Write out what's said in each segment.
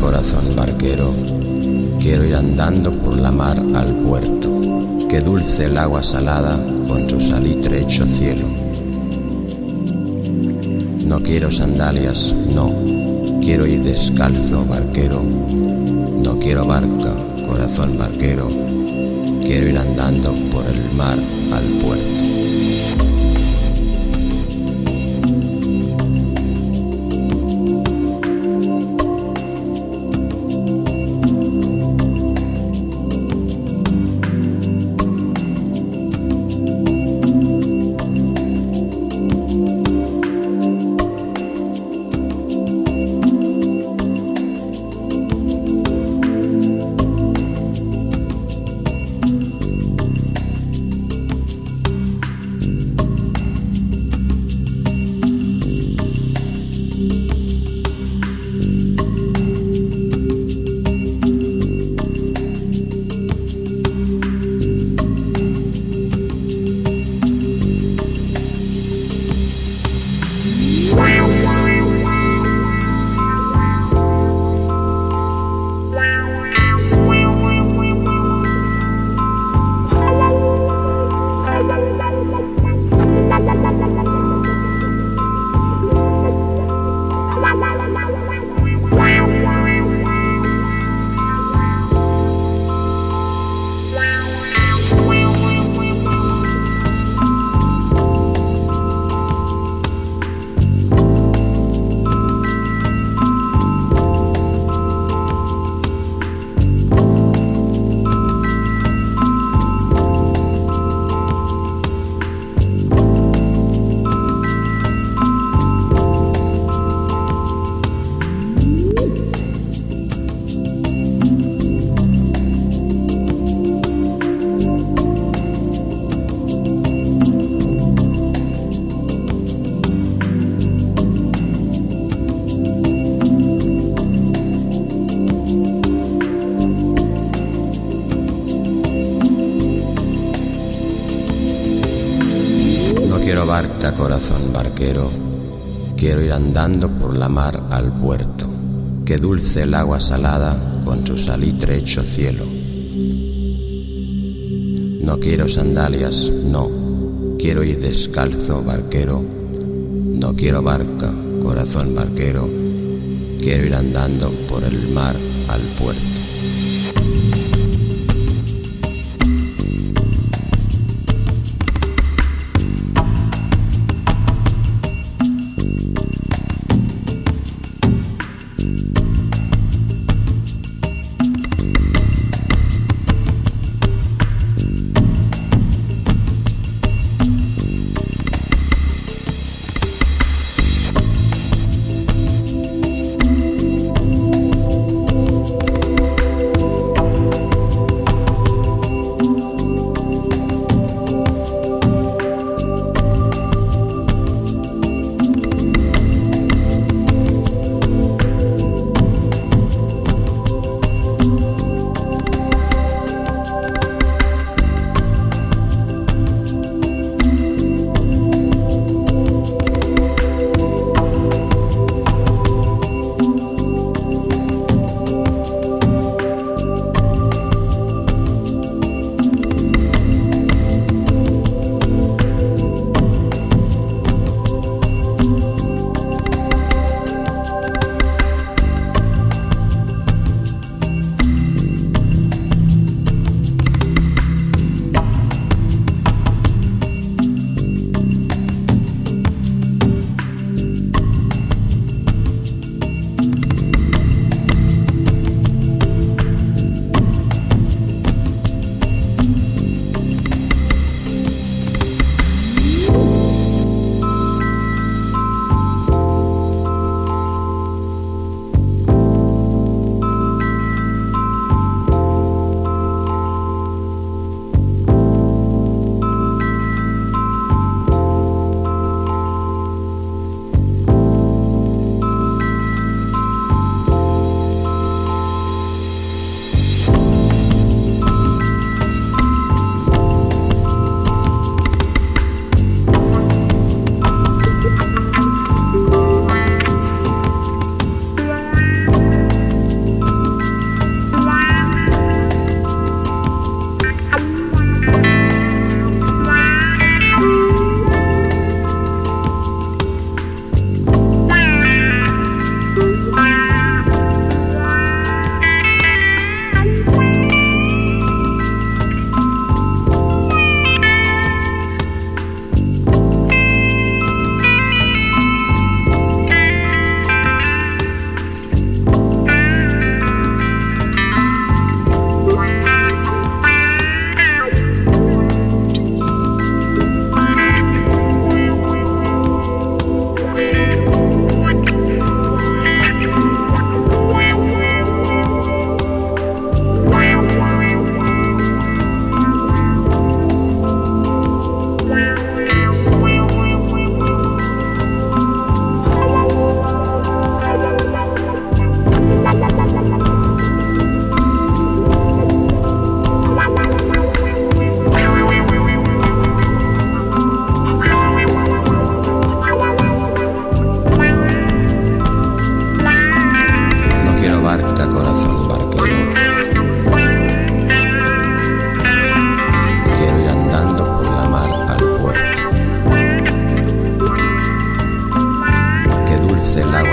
corazón barquero, quiero ir andando por la mar al puerto, que dulce el agua salada con su salitre hecho cielo. No quiero sandalias, no, quiero ir descalzo, barquero. No quiero barca, corazón barquero, quiero ir andando por el mar al puerto. Quiero barca, corazón barquero, quiero ir andando por la mar al puerto, que dulce el agua salada con su salitre hecho cielo. No quiero sandalias, no, quiero ir descalzo, barquero. No quiero barca, corazón barquero, quiero ir andando por el mar al puerto.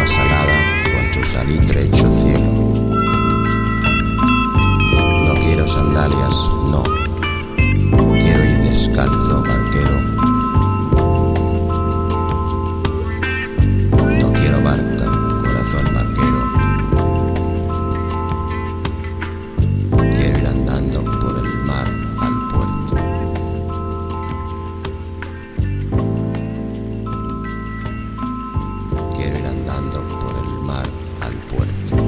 salada con tu salitre hecho cielo. No quiero sandalias, no. Quiero ir descalzo, barquero. No quiero barca, corazón barquero. Quiero ir andando por el mar al puerto. Quiero ir andando por el mar al puerto.